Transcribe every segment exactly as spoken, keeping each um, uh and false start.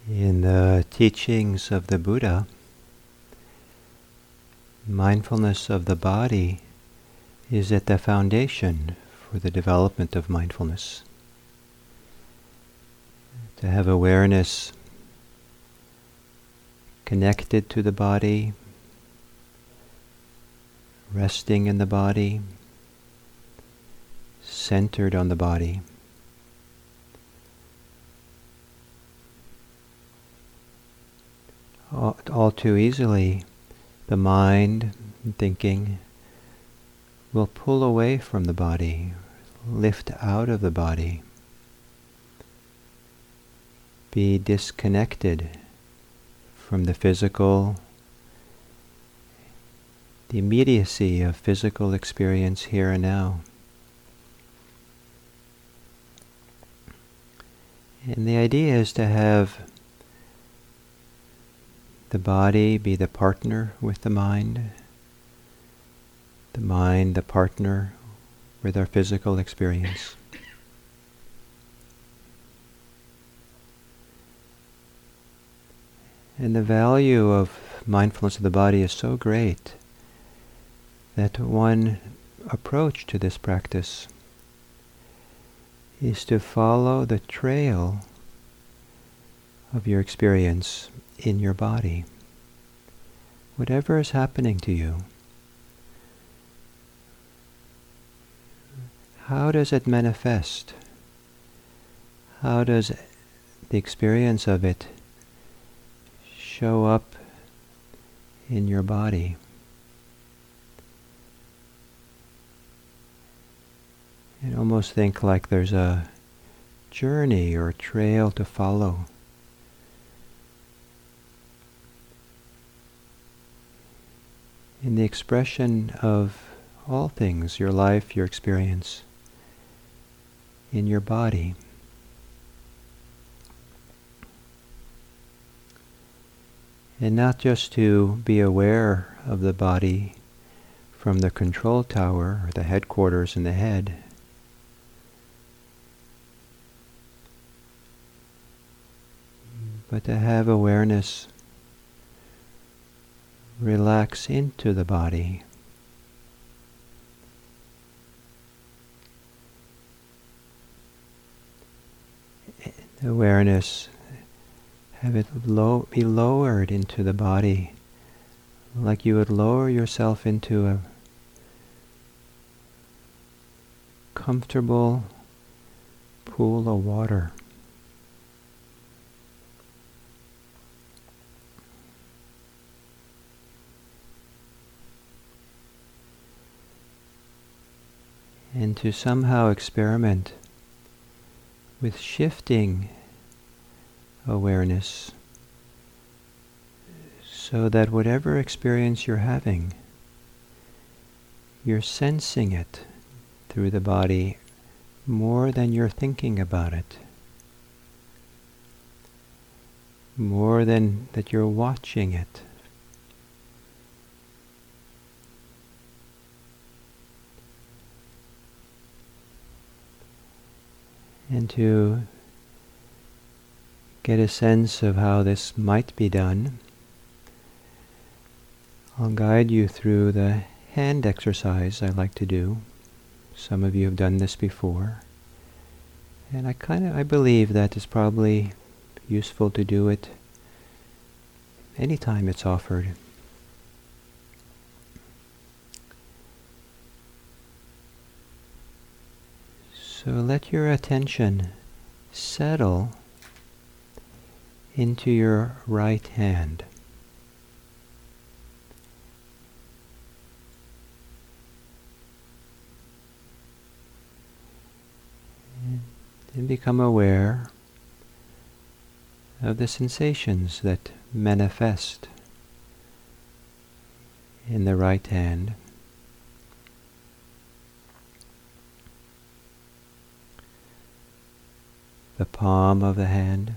In the teachings of the Buddha, mindfulness of the body is at the foundation for the development of mindfulness. To have awareness connected to the body, resting in the body, centered on the body. All, all too easily, the mind and thinking will pull away from the body, lift out of the body, be disconnected from the physical, the immediacy of physical experience here and now. And the idea is to have the body be the partner with the mind, the mind the partner with our physical experience. And the value of mindfulness of the body is so great that one approach to this practice is to follow the trail of your experience in your body. Whatever is happening to you, how does it manifest? How does the experience of it show up in your body? And almost think like there's a journey or trail to follow. In the expression of all things, your life, your experience, in your body. And not just to be aware of the body from the control tower or the headquarters in the head, but to have awareness relax into the body. Awareness, have it low, be lowered into the body, like you would lower yourself into a comfortable pool of water. And to somehow experiment with shifting awareness so that whatever experience you're having, you're sensing it through the body more than you're thinking about it, more than that you're watching it. And to get a sense of how this might be done, I'll guide you through the hand exercise I like to do. Some of you have done this before, and I kind of I believe that it's probably useful to do it anytime it's offered. So let your attention settle into your right hand. And become aware of the sensations that manifest in the right hand. The palm of the hand,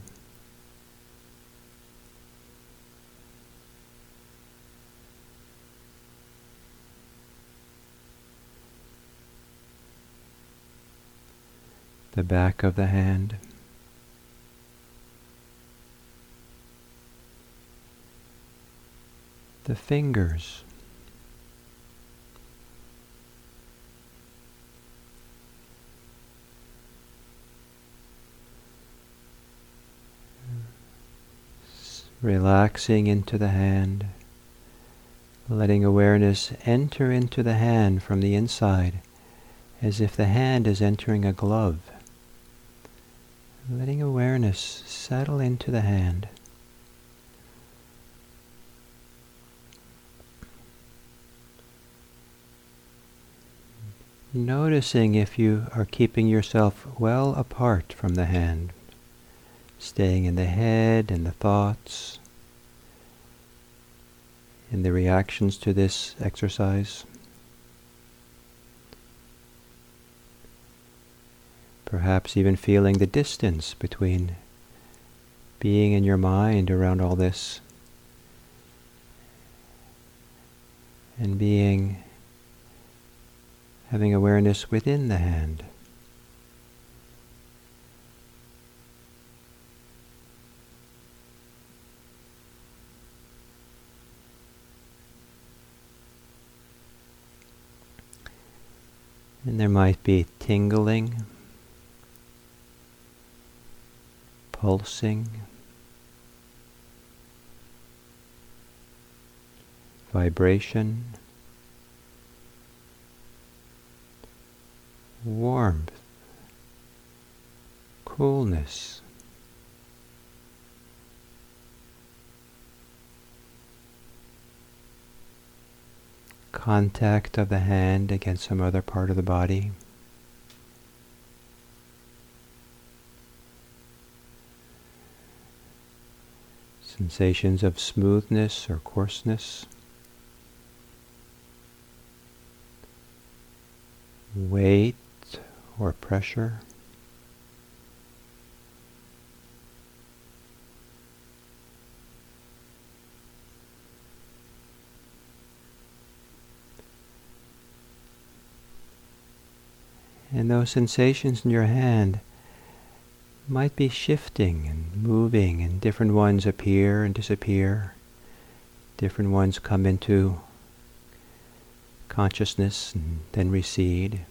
the back of the hand, the fingers, relaxing into the hand, letting awareness enter into the hand from the inside, as if the hand is entering a glove. Letting awareness settle into the hand. Noticing if you are keeping yourself well apart from the hand, staying in the head and the thoughts, in the reactions to this exercise. Perhaps even feeling the distance between being in your mind around all this and being, having awareness within the hand. And there might be tingling, pulsing, vibration, warmth, coolness. Contact of the hand against some other part of the body. Sensations of smoothness or coarseness. Weight or pressure. And those sensations in your hand might be shifting and moving, and different ones appear and disappear. Different ones come into consciousness and then recede.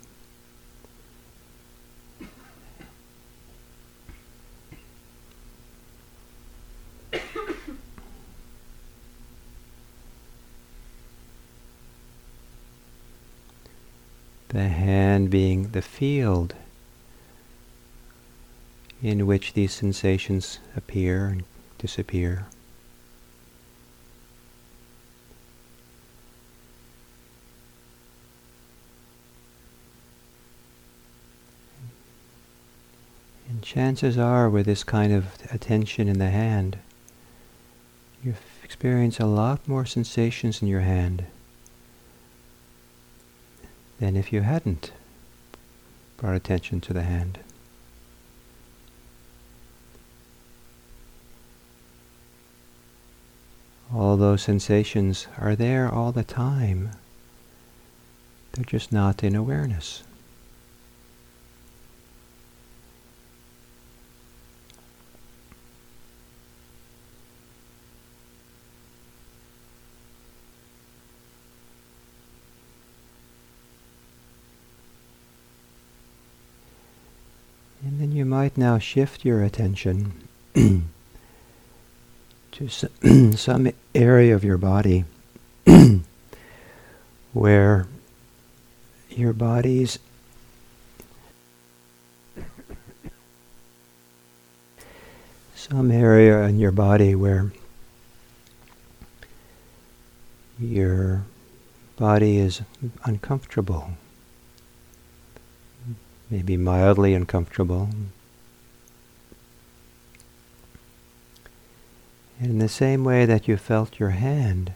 The hand being the field in which these sensations appear and disappear. And chances are, with this kind of attention in the hand, you experience a lot more sensations in your hand than if you hadn't brought attention to the hand. All those sensations are there all the time. They're just not in awareness. And then you might now shift your attention to some, some area of your body where your body's some area in your body where your body is uncomfortable. Maybe mildly uncomfortable. And in the same way that you felt your hand,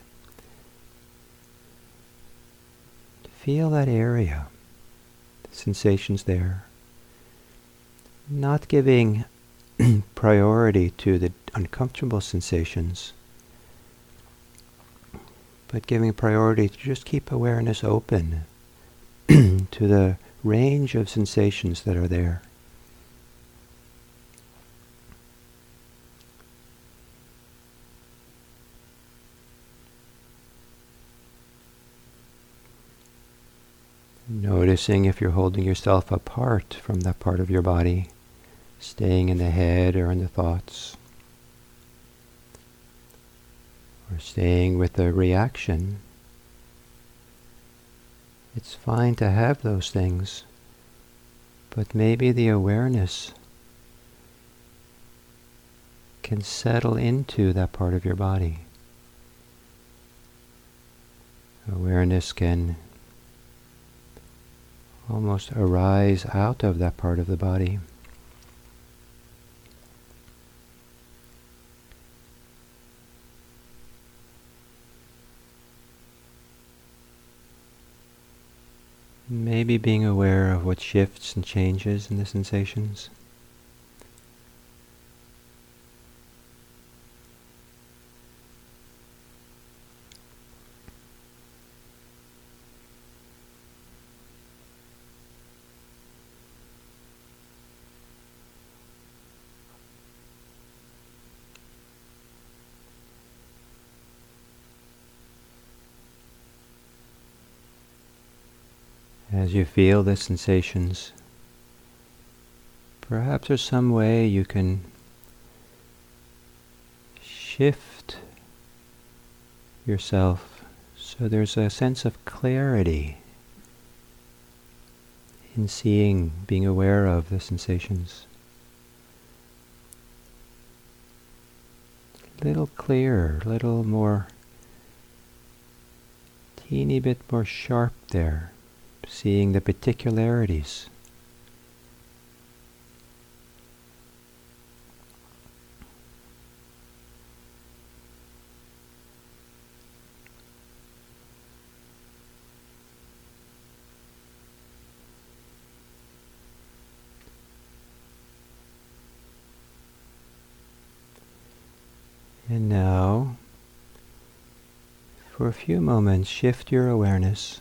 feel that area, the sensations there. Not giving priority to the uncomfortable sensations, but giving priority to just keep awareness open to the range of sensations that are there. Noticing if you're holding yourself apart from that part of your body, staying in the head or in the thoughts, or staying with the reaction. It's fine to have those things, but maybe the awareness can settle into that part of your body. Awareness can almost arise out of that part of the body. Maybe being aware of what shifts and changes in the sensations. As you feel the sensations, perhaps there's some way you can shift yourself so there's a sense of clarity in seeing, being aware of the sensations. A little clearer, a little more, teeny bit more sharp there. Seeing the particularities. And now, for a few moments, shift your awareness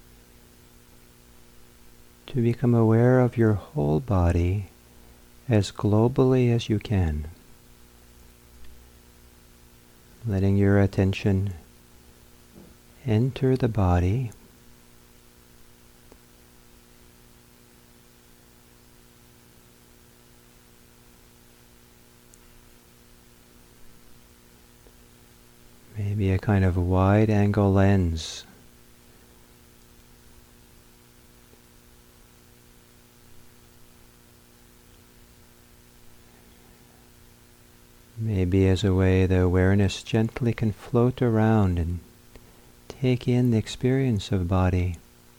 to become aware of your whole body as globally as you can. Letting your attention enter the body, maybe a kind of wide-angle lens. Maybe as a way the awareness gently can float around and take in the experience of body.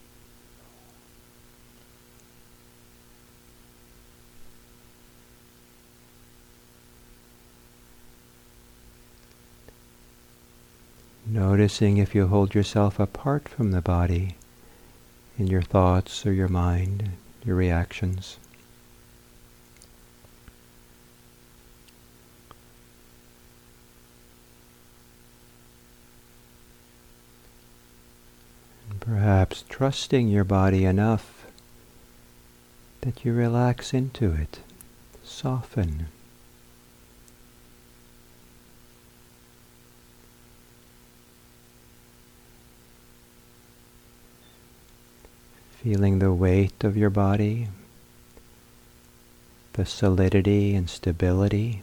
Noticing if you hold yourself apart from the body in your thoughts or your mind, your reactions. Perhaps trusting your body enough that you relax into it, soften. Feeling the weight of your body, the solidity and stability.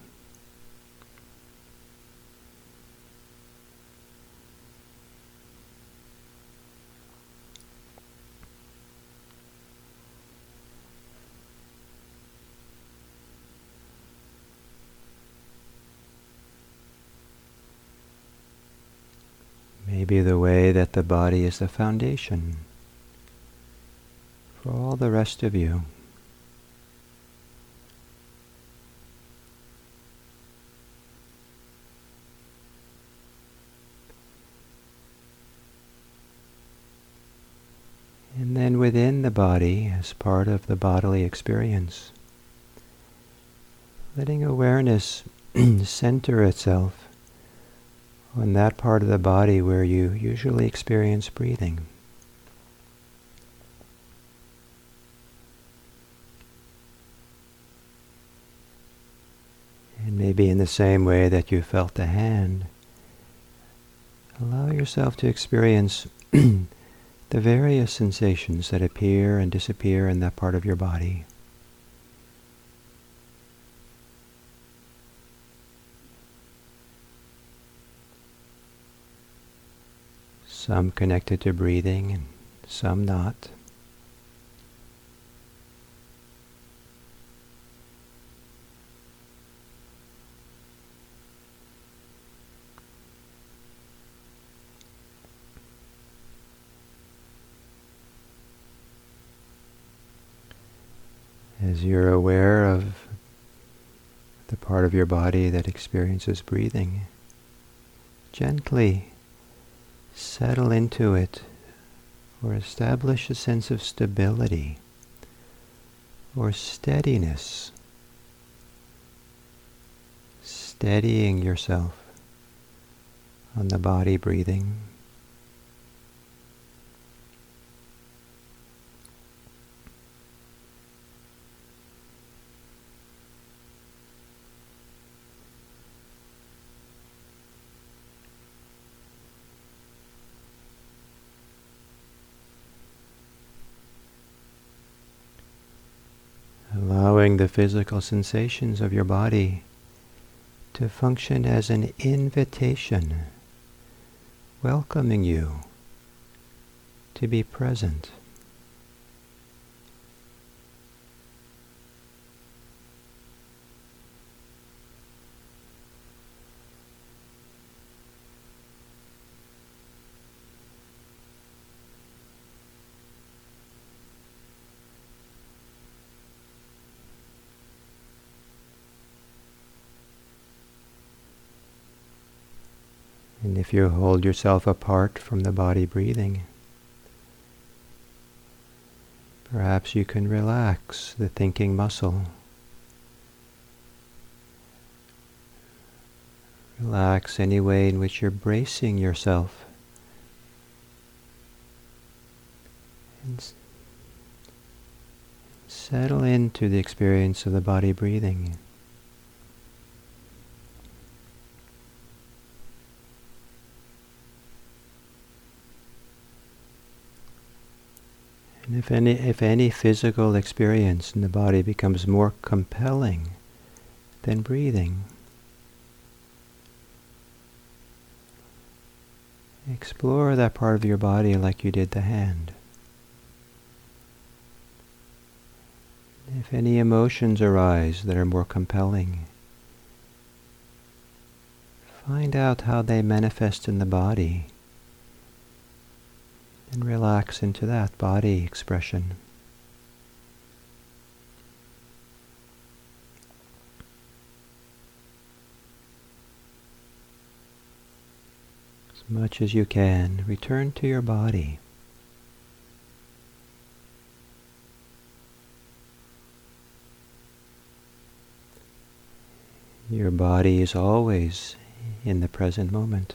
Maybe the way that the body is the foundation for all the rest of you. And then within the body, as part of the bodily experience, letting awareness center itself on that part of the body where you usually experience breathing. And maybe in the same way that you felt the hand, allow yourself to experience the various sensations that appear and disappear in that part of your body. Some connected to breathing and some not. As you're aware of the part of your body that experiences breathing, gently settle into it or establish a sense of stability or steadiness, steadying yourself on the body breathing. Allowing the physical sensations of your body to function as an invitation, welcoming you to be present. And if you hold yourself apart from the body breathing, perhaps you can relax the thinking muscle. Relax any way in which you're bracing yourself. And s- settle into the experience of the body breathing. And if any, if any physical experience in the body becomes more compelling than breathing, explore that part of your body like you did the hand. If any emotions arise that are more compelling, find out how they manifest in the body and relax into that body expression. As much as you can, return to your body. Your body is always in the present moment.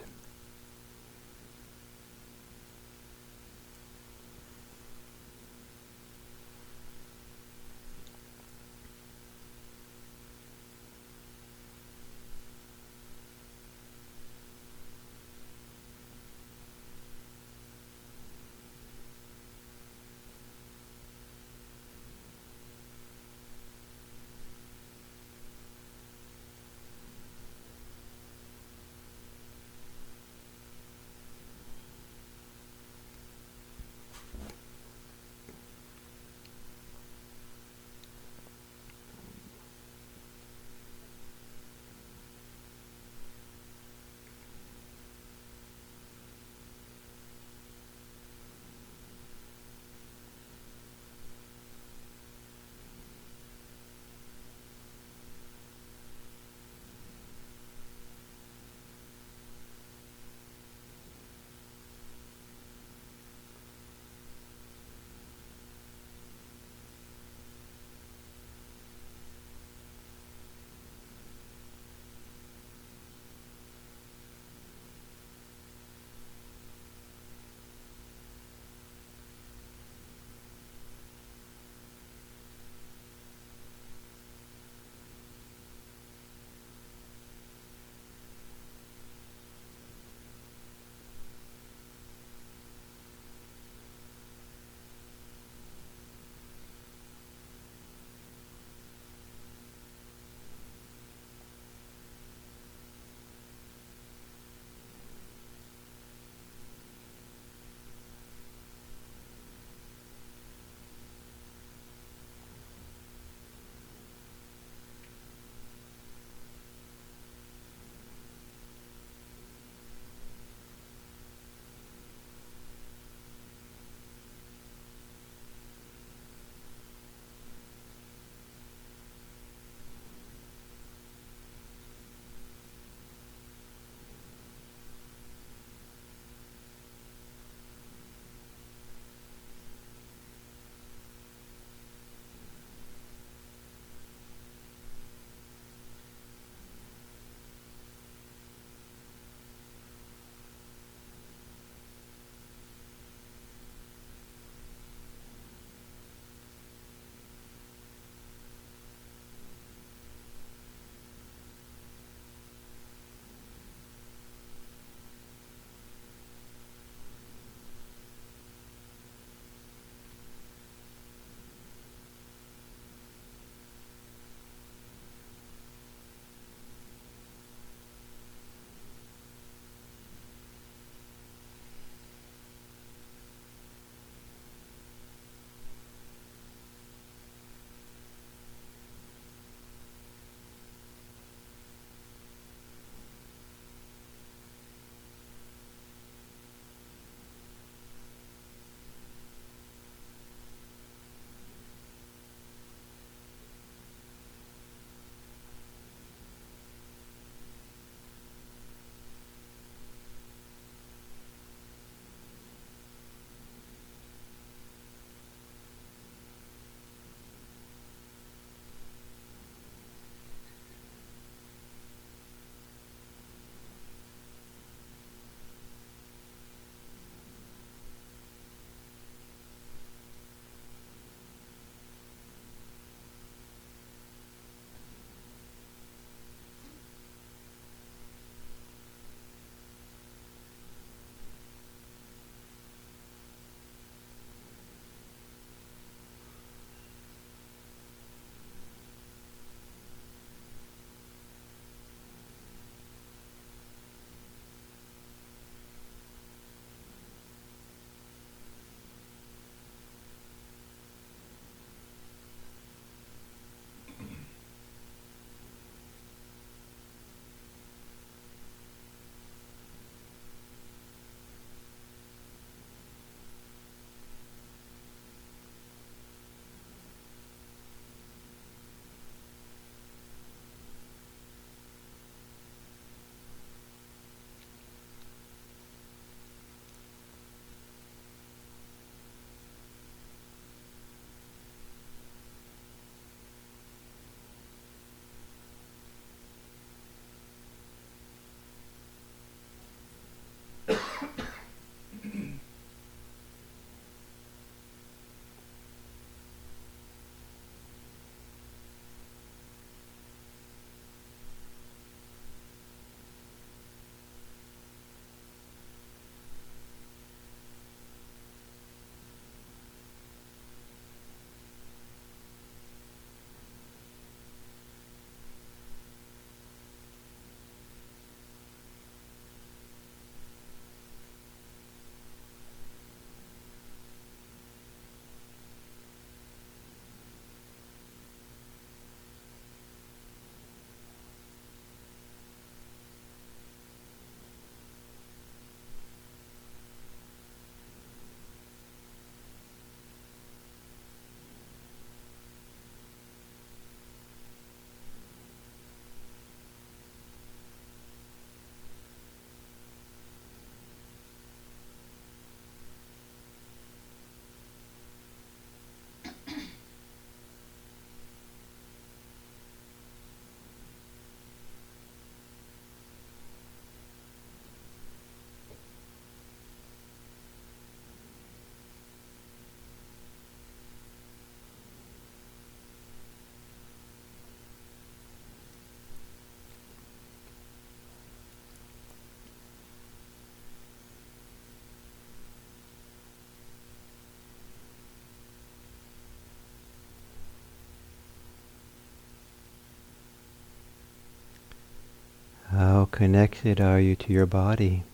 connected are you to your body?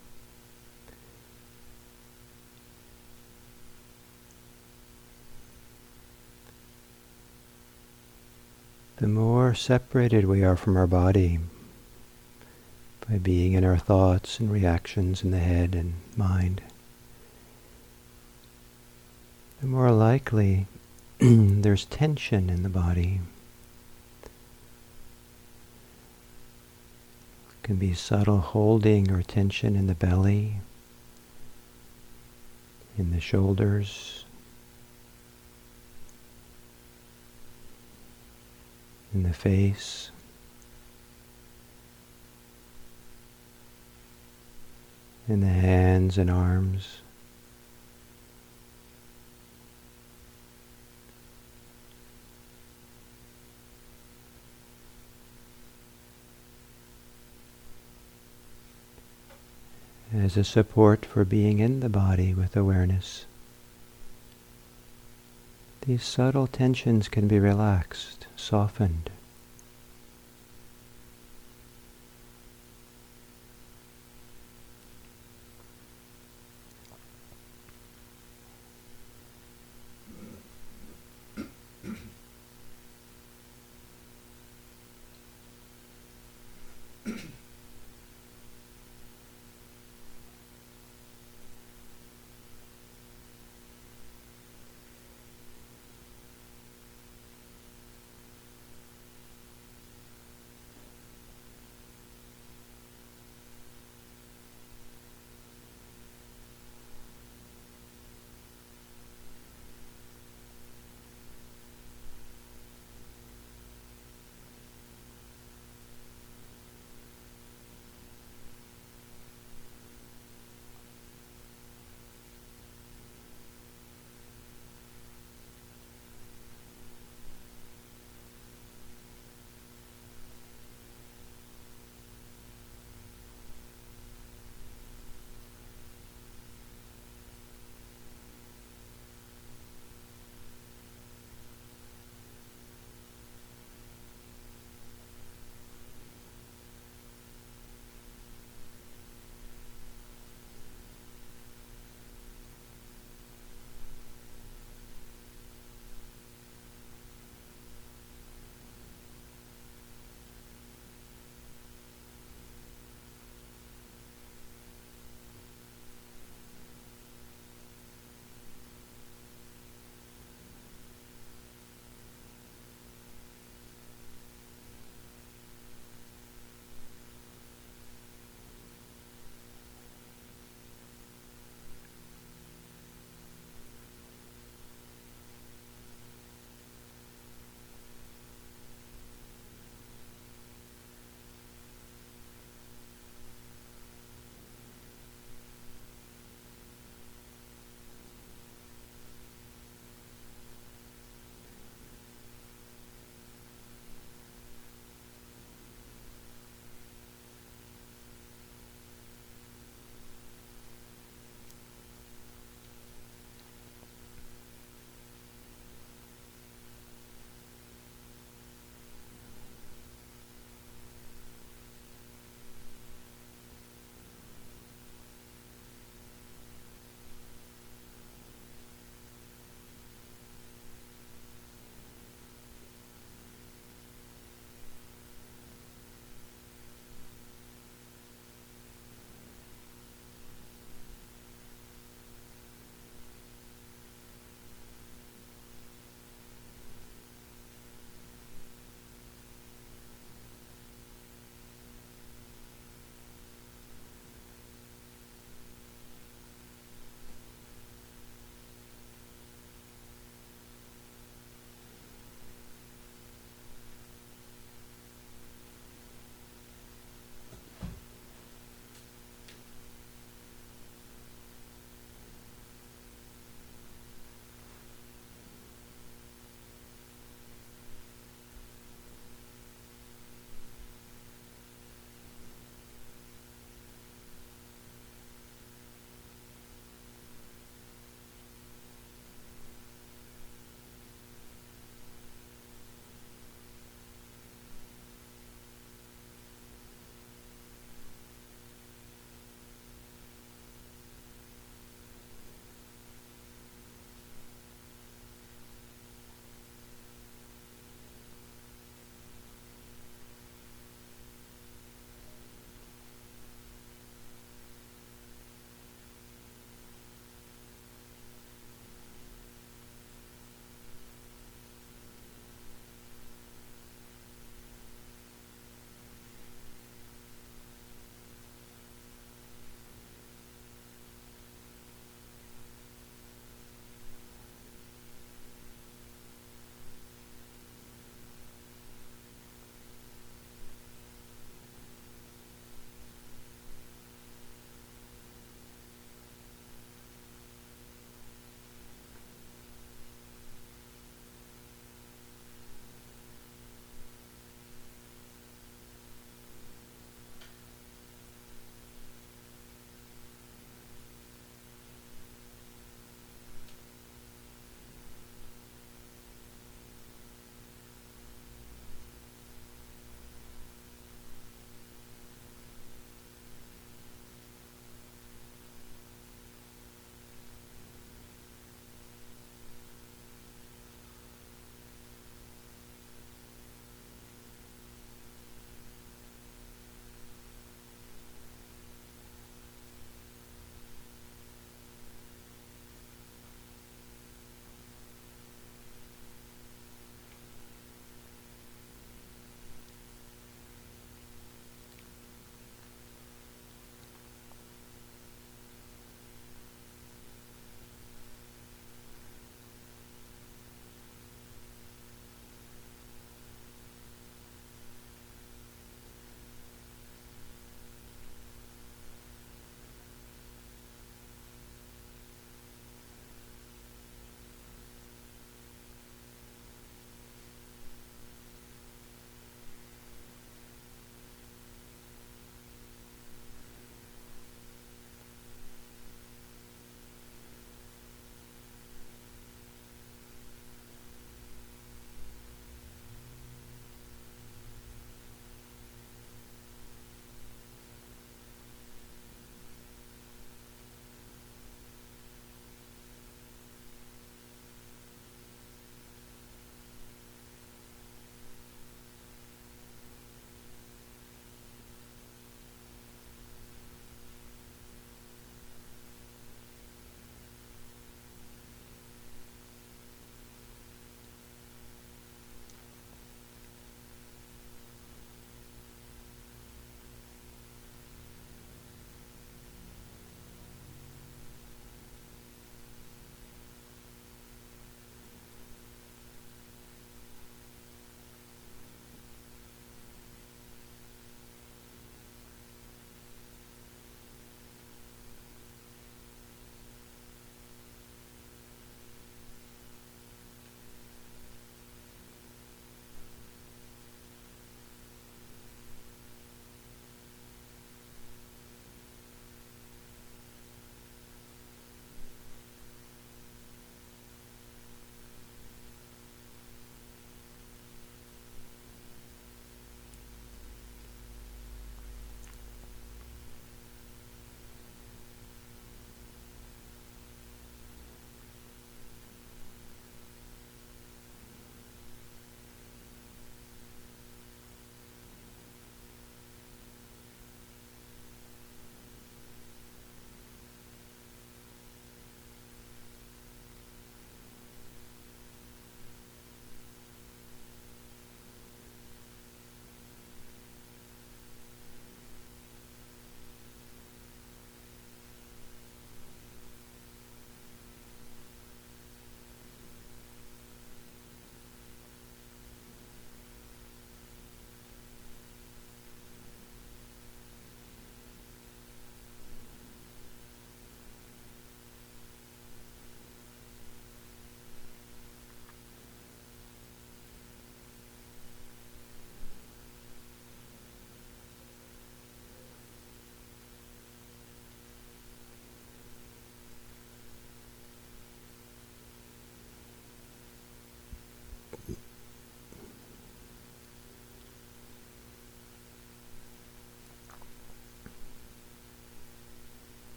The more separated we are from our body by being in our thoughts and reactions in the head and mind, the more likely there's tension in the body. It can be subtle holding or tension in the belly, in the shoulders, in the face, in the hands and arms. As a support for being in the body with awareness, these subtle tensions can be relaxed, softened.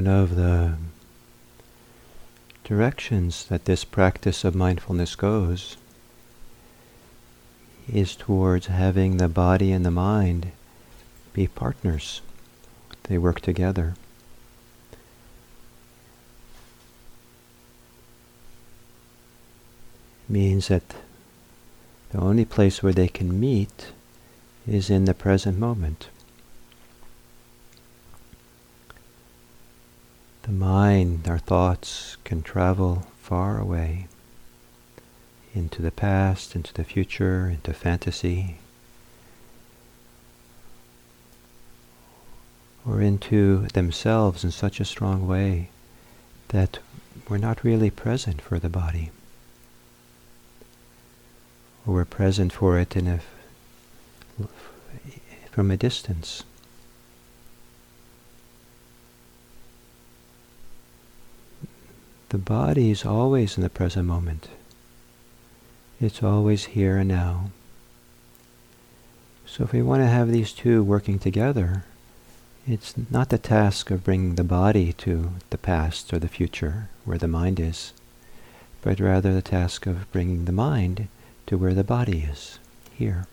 one of the directions that this practice of mindfulness goes is towards having the body and the mind be partners. They work together. Means that the only place where they can meet is in the present moment. The mind, our thoughts, can travel far away into the past, into the future, into fantasy, or into themselves in such a strong way that we're not really present for the body. Or we're present for it in a f- from a distance. The body is always in the present moment. It's always here and now. So if we want to have these two working together, it's not the task of bringing the body to the past or the future, where the mind is, but rather the task of bringing the mind to where the body is, here.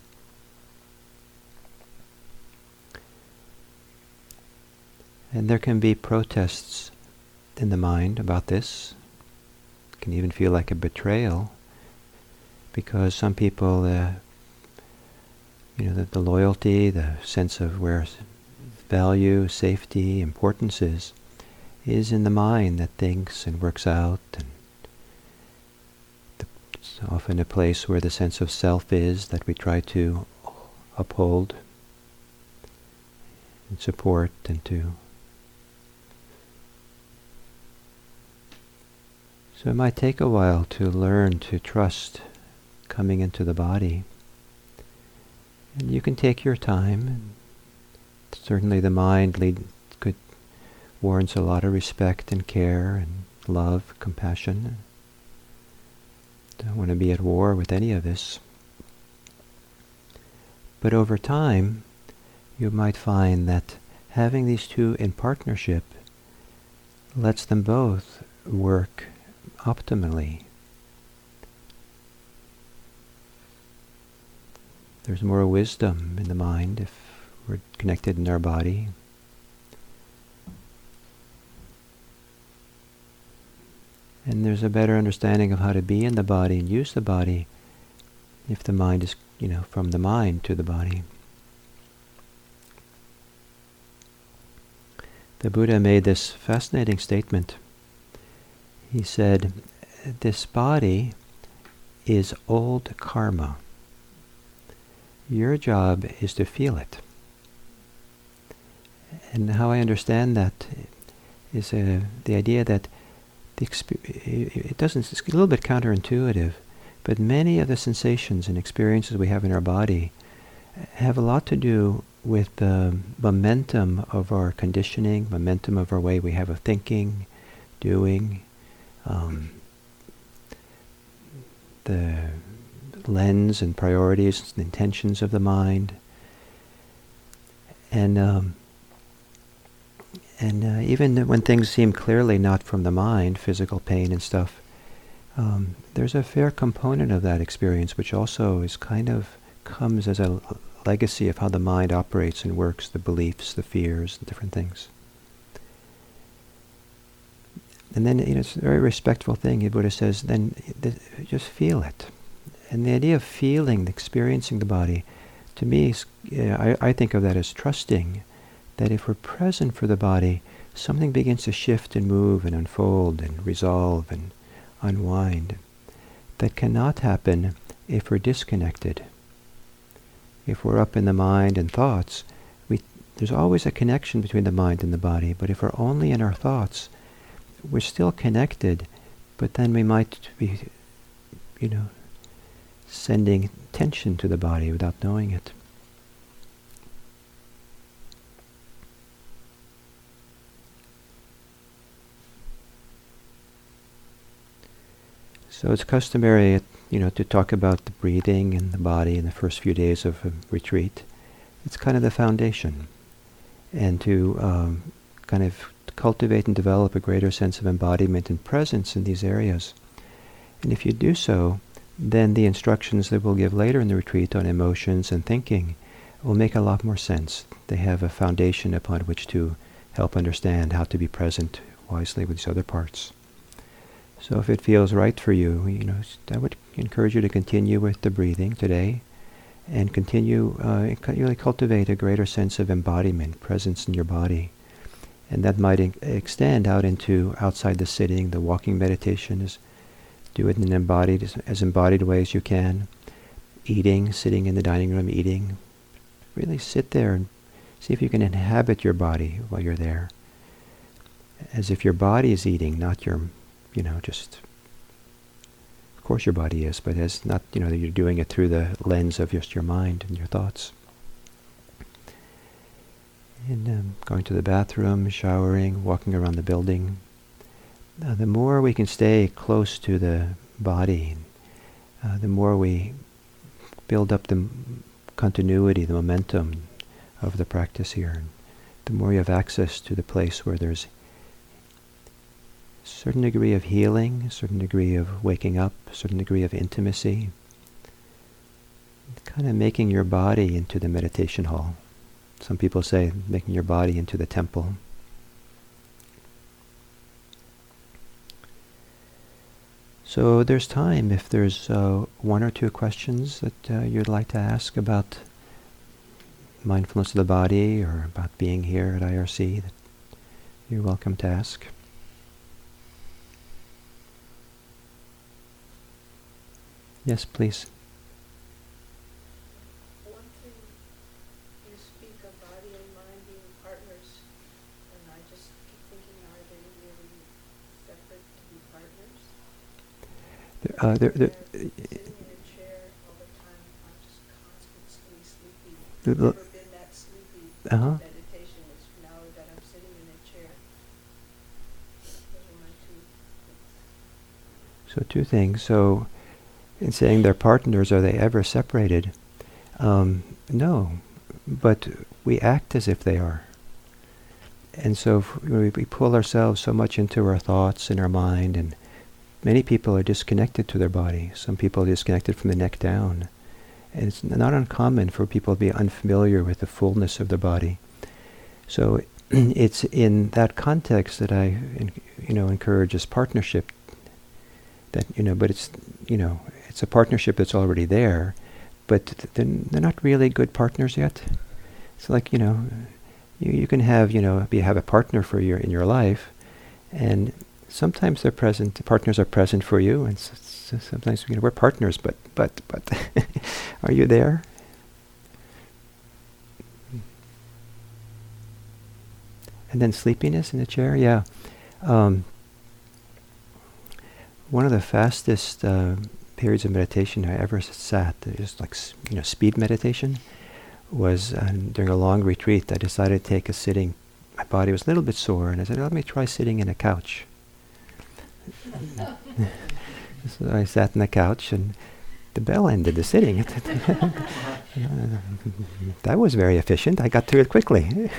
And there can be protests in the mind about this. It can even feel like a betrayal, because some people, uh, you know, the, the loyalty, the sense of where value, safety, importance is, is in the mind that thinks and works out, and the, it's often a place where the sense of self is that we try to uphold and support and to. So it might take a while to learn to trust coming into the body. And you can take your time. And certainly the mind lead, could, warrants a lot of respect and care and love, compassion. Don't want to be at war with any of this. But over time, you might find that having these two in partnership lets them both work optimally. There's more wisdom in the mind if we're connected in our body. And there's a better understanding of how to be in the body and use the body if the mind is, you know, from the mind to the body. The Buddha made this fascinating statement. He said, this body is old karma. Your job is to feel it. And how I understand that is uh, the idea that the exp- it doesn't, it's a little bit counterintuitive, but many of the sensations and experiences we have in our body have a lot to do with the momentum of our conditioning, momentum of our way we have of thinking, doing, um, the lens and priorities and intentions of the mind. And um, and uh, even when things seem clearly not from the mind, physical pain and stuff, um, there's a fair component of that experience which also is kind of comes as a legacy of how the mind operates and works, the beliefs, the fears, the different things. And then, you know, it's a very respectful thing. The Buddha says, then th- just feel it. And the idea of feeling, experiencing the body, to me, is, uh, I, I think of that as trusting that if we're present for the body, something begins to shift and move and unfold and resolve and unwind. That cannot happen if we're disconnected. If we're up in the mind and thoughts, we, there's always a connection between the mind and the body, but if we're only in our thoughts, we're still connected, but then we might be, you know, sending tension to the body without knowing it. So it's customary, you know, to talk about the breathing and the body in the first few days of a retreat. It's kind of the foundation. And to um, kind of cultivate and develop a greater sense of embodiment and presence in these areas. And if you do so, then the instructions that we'll give later in the retreat on emotions and thinking will make a lot more sense. They have a foundation upon which to help understand how to be present wisely with these other parts. So if it feels right for you, you know, I would encourage you to continue with the breathing today and continue, uh, really cultivate a greater sense of embodiment, presence in your body. And that might in- extend out into outside the sitting, the walking meditation is do it in an embodied, as, as embodied way as you can. Eating, sitting in the dining room, eating. Really sit there and see if you can inhabit your body while you're there. As if your body is eating, not your, you know, just, of course your body is, but as not, you know, that you're doing it through the lens of just your mind and your thoughts. And um, going to the bathroom, showering, walking around the building. Uh, the more we can stay close to the body, uh, the more we build up the m- continuity, the momentum of the practice here. The more you have access to the place where there's a certain degree of healing, a certain degree of waking up, a certain degree of intimacy. Kind of making your body into the meditation hall. Some people say making your body into the temple. So there's time if there's uh, one or two questions that uh, you'd like to ask about mindfulness of the body or about being here at I R C, that you're welcome to ask. Yes, please. One thing, you speak of body and mind being partners, and I just keep thinking, are they really separate to be partners? Uh, there, there, Sitting in a chair all the time, I'm just constantly sleepy. The- I've the- never been that sleepy. Uh-huh. Meditation is now that I'm sitting in a chair. Those are my two things. So two things. So in saying they're partners, are they ever separated? Um, no, but we act as if they are. And so if we, we pull ourselves so much into our thoughts and our mind, and many people are disconnected to their body. Some people are disconnected from the neck down. And it's not uncommon for people to be unfamiliar with the fullness of the body. So it's in that context that I, you know, encourage this partnership. That, you know, but it's, you know, it's a partnership that's already there, but they're, they're not really good partners yet. It's like, you know, you, you can have, you know, be have a partner for your in your life, and sometimes they're present. The partners are present for you, and s- s- sometimes, you know, we're partners, but but but are you there? And then sleepiness in the chair, yeah. Um, one of the fastest uh, periods of meditation I ever s- sat, uh, just like s- you know, speed meditation, was uh, during a long retreat. I decided to take a sitting. My body was a little bit sore, and I said, "Let me try sitting in a couch." So I sat in the couch, and the bell ended the sitting. That was very efficient. I got through it quickly.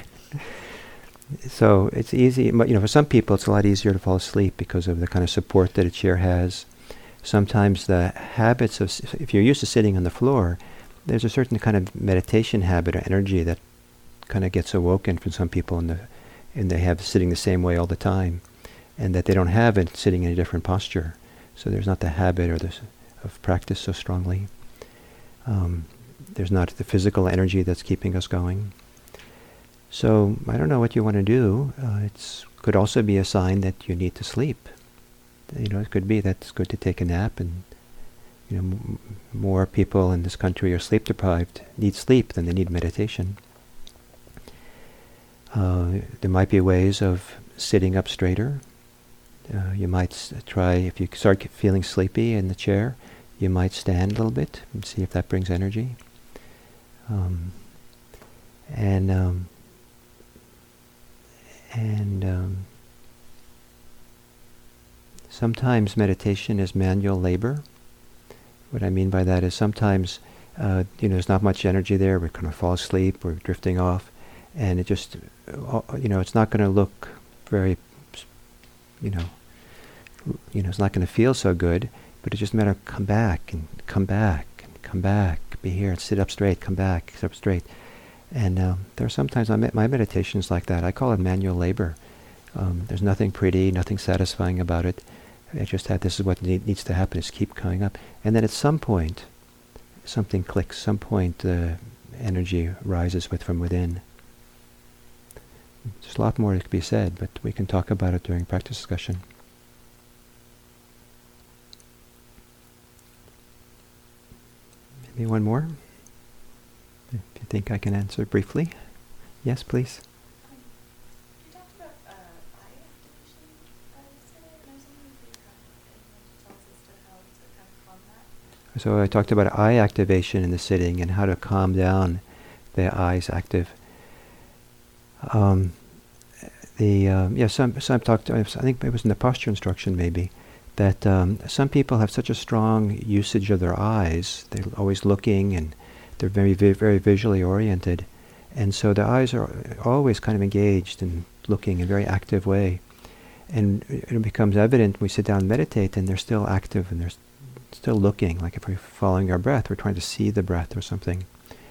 So it's easy, but, you know, for some people it's a lot easier to fall asleep because of the kind of support that a chair has. Sometimes the habits of, s- if you're used to sitting on the floor, there's a certain kind of meditation habit or energy that kind of gets awoken from some people, and the, and they have sitting the same way all the time, and that they don't have it sitting in a different posture. So there's not the habit or the s- of practice so strongly. Um, there's not the physical energy that's keeping us going. So I don't know what you want to do. Uh, it's could also be a sign that you need to sleep. You know, it could be that it's good to take a nap, and you know, m- more people in this country are sleep deprived, need sleep than they need meditation. Uh, there might be ways of sitting up straighter. Uh, you might s- try, if you start get feeling sleepy in the chair, you might stand a little bit and see if that brings energy. Um, and um, and um, sometimes meditation is manual labor. What I mean by that is sometimes, uh, you know, there's not much energy there. We're going to fall asleep. We're drifting off, and it just, uh, you know, it's not going to look very, you know, you know, it's not going to feel so good, but it's just a matter of come back and come back and come back, be here and sit up straight, come back, sit up straight. And um, there are sometimes my, me- my meditations like that. I call it manual labor. Um, there's nothing pretty, nothing satisfying about it. I just had, this is what ne- needs to happen, is keep coming up. And then at some point, something clicks, some point uh, energy rises with from within. There's a lot more that could be said, but we can talk about it during practice discussion. Maybe one more? If you think I can answer briefly. Yes, please. Um, you talked about uh, eye activation uh, yesterday, and I was wondering if you have anything to tell us as to how to kind of calm that. So I talked about eye activation in the sitting and how to calm down the eyes active. Um, the um, yeah, some some talked. I think it was in the posture instruction maybe that um, some people have such a strong usage of their eyes. They're always looking and they're very vi- very visually oriented, and so their eyes are always kind of engaged and looking in a very active way. And it becomes evident when we sit down and meditate, and they're still active and they're st- still looking. Like if we're following our breath, we're trying to see the breath or something.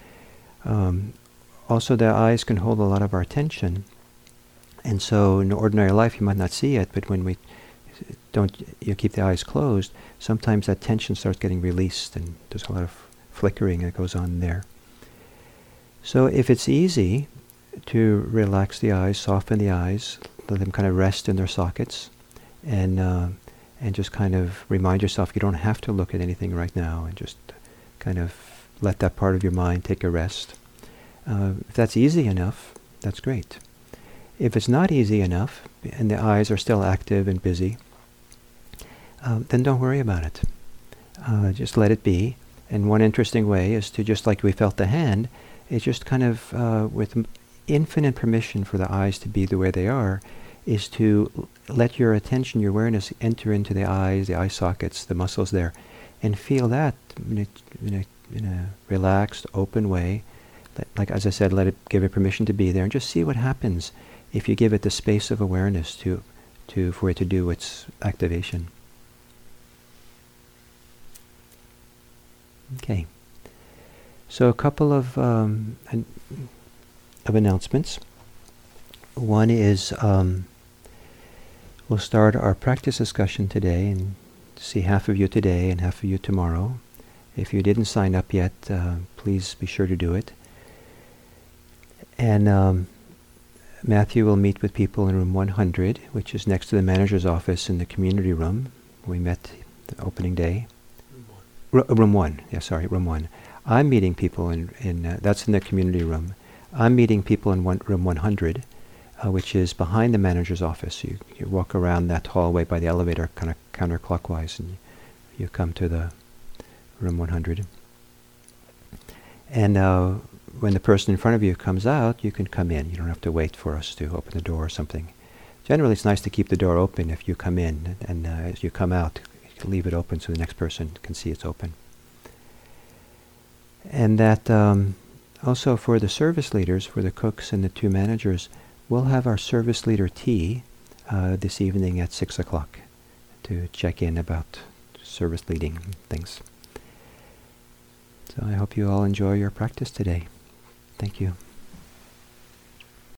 Um, also, the eyes can hold a lot of our attention, and so in ordinary life you might not see it, but when we don't, you keep the eyes closed, sometimes that tension starts getting released, and there's a lot of flickering that goes on there. So if it's easy to relax the eyes, soften the eyes, let them kind of rest in their sockets, and uh, and just kind of remind yourself you don't have to look at anything right now, and just kind of let that part of your mind take a rest. Uh, if that's easy enough, that's great. If it's not easy enough, and the eyes are still active and busy, uh, then don't worry about it. Uh, just let it be. And one interesting way is to, just like we felt the hand, is just kind of, uh, with m- infinite permission for the eyes to be the way they are, is to l- let your attention, your awareness enter into the eyes, the eye sockets, the muscles there, and feel that in a, in a, in a relaxed, open way. Let, like as I said, let it, give it permission to be there, and just see what happens if you give it the space of awareness to, to for it to do its activation. Okay. So a couple of um, an, of announcements. One is um, we'll start our practice discussion today, and see half of you today and half of you tomorrow. If you didn't sign up yet, uh, please be sure to do it. And um, Matthew will meet with people in room one hundred, which is next to the manager's office in the community room. We met the opening day. R- room one, yeah, sorry, room one. I'm meeting people in, in uh, that's in the community room. I'm meeting people in one, room one hundred, uh, which is behind the manager's office. You, you walk around that hallway by the elevator, kind of counterclockwise, and you, you come to the room one hundred. And uh, when the person in front of you comes out, you can come in. You don't have to wait for us to open the door or something. Generally, it's nice to keep the door open if you come in, and uh, as you come out, leave it open so the next person can see it's open. And that um, also for the service leaders, for the cooks and the two managers, we'll have our service leader tea uh, this evening at six o'clock to check in about service leading things. So I hope you all enjoy your practice today. Thank you.